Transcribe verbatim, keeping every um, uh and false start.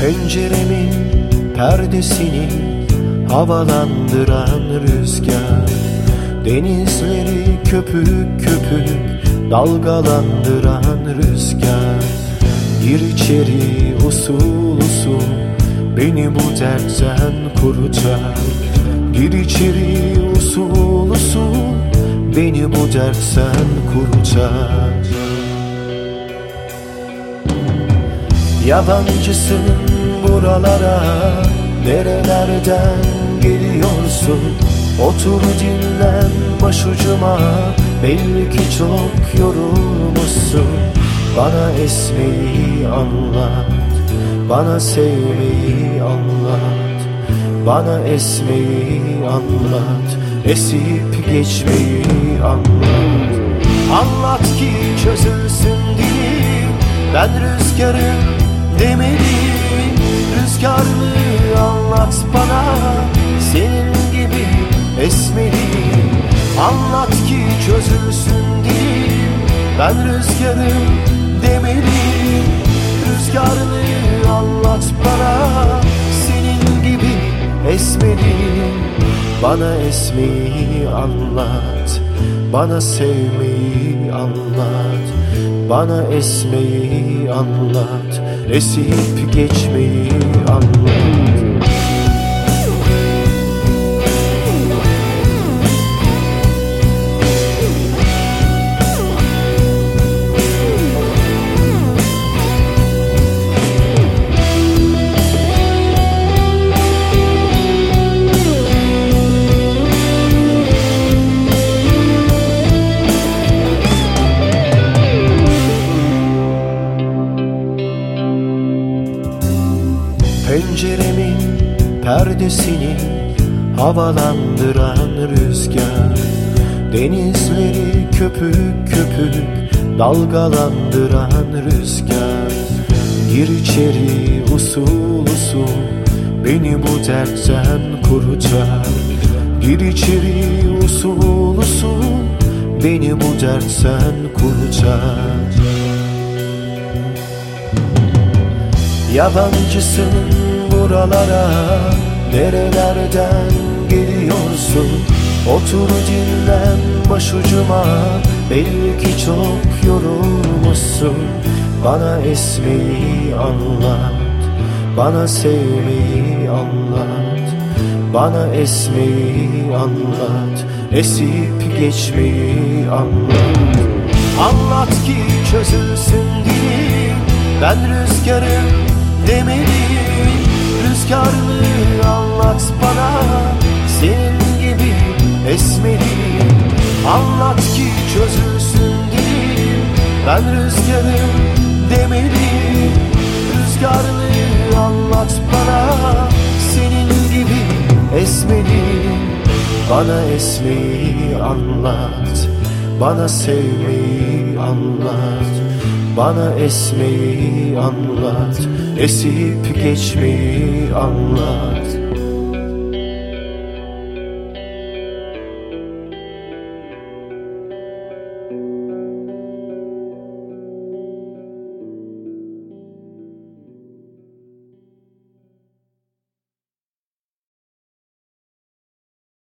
Penceremin perdesini havalandıran rüzgar, denizleri köpük köpük dalgalandıran rüzgar. Gir içeri usul usul, beni bu dertten kurtar. Gir içeri usul usul, beni bu dertten kurtar. Yabancısın buralara, nerelerden geliyorsun? Otur dinlen başucuma, belli ki çok yorulmuşsun. Bana esmeyi anlat, bana sevmeyi anlat. Bana esmeyi anlat, esip geçmeyi anlat. Anlat ki çözülsün dilim, ben rüzgarım demeliyim. Rüzgarlı anlat bana, senin gibi esmeliyim. Anlat ki çözülsün dilim, ben rüzgarım demeliyim. Rüzgarlı anlat bana, senin gibi esmeliyim. Bana esmeyi anlat, bana sevmeyi anlat. Bana esmeyi anlat, esip geçmeyi anlat. Penceremin perdesini havalandıran rüzgar, denizleri köpük köpük dalgalandıran rüzgar. Gir içeri usul usul, beni bu dertten kurtar. Gir içeri usul usul, beni bu dertten kurtar. Yabancısın buralara, nerelerden geliyorsun? Otur dinlen başucuma, belli ki çok yorulmuşsun. Bana esmeyi anlat, bana sevmeyi anlat. Bana esmeyi anlat, esip geçmeyi anlat. Anlat ki çözülsün dilim, ben rüzgarım demeliyim. Rüzgarlı anlat bana, senin gibi esmeliyim. Anlat ki çözülsün dilim, ben rüzgarım demeliyim. Rüzgarlı anlat bana, senin gibi esmeliyim. Bana esmeyi anlat, bana sevmeyi anlat. Bana esmeyi anlat, esip geçmeyi anlat.